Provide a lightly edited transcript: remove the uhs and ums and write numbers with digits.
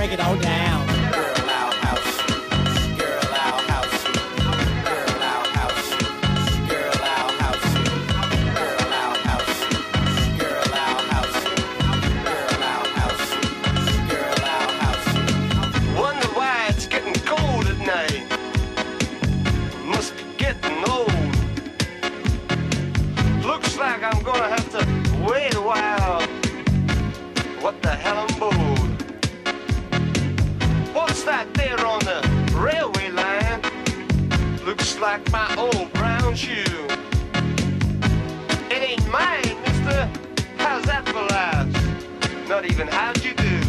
break it all down. Girl, I'll house you. Girl, I'll house you. Girl, I'll house you. Girl, I'll house you. Girl, I'll house you. Girl, I'll house you. Girl, I'll house you. Girl, I'll house you. Wonder why it's getting cold at night. Must be getting old. Looks like I'm gonna have to wait a while. What the hell I'm bored. What's that there on the railway line? Looks like my old brown shoe. It ain't mine, mister. How's that for laughs? Not even how'd you do?